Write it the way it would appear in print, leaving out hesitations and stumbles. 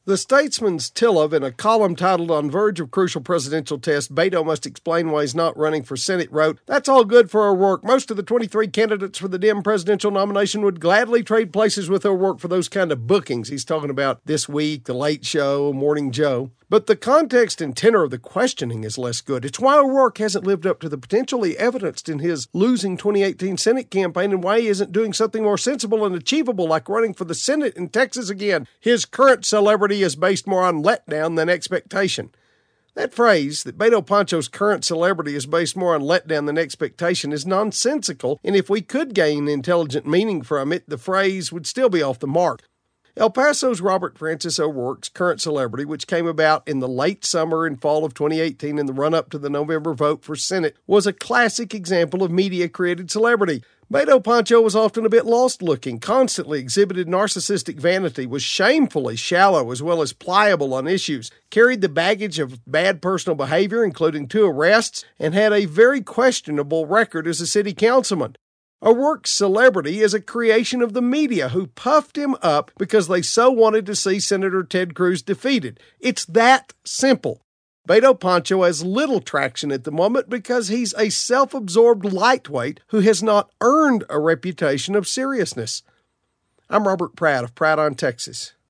The Statesman's Tillov, in a column titled On Verge of Crucial Presidential Test, Beto Must Explain Why He's Not Running for Senate, wrote, "That's all good for O'Rourke. Most of the 23 candidates for the Dem presidential nomination would gladly trade places with O'Rourke for those kind of bookings." He's talking about This Week, The Late Show, Morning Joe. But the context and tenor of the questioning is less good. It's why O'Rourke hasn't lived up to the potential he evidenced in his losing 2018 Senate campaign and why he isn't doing something more sensible and achievable like running for the Senate in Texas again. His current celebrity is based more on letdown than expectation. That phrase, that Beto Pancho's current celebrity is based more on letdown than expectation, is nonsensical, and if we could gain intelligent meaning from it, the phrase would still be off the mark. El Paso's Robert Francis O'Rourke's current celebrity, which came about in the late summer and fall of 2018 in the run-up to the November vote for Senate, was a classic example of media-created celebrity. Beto Pancho was often a bit lost-looking, constantly exhibited narcissistic vanity, was shamefully shallow as well as pliable on issues, carried the baggage of bad personal behavior, including 2 arrests, and had a very questionable record as a city councilman. O'Rourke's celebrity is a creation of the media who puffed him up because they so wanted to see Senator Ted Cruz defeated. It's that simple. Beto Pancho has little traction at the moment because he's a self-absorbed lightweight who has not earned a reputation of seriousness. I'm Robert Pratt of Pratt on Texas.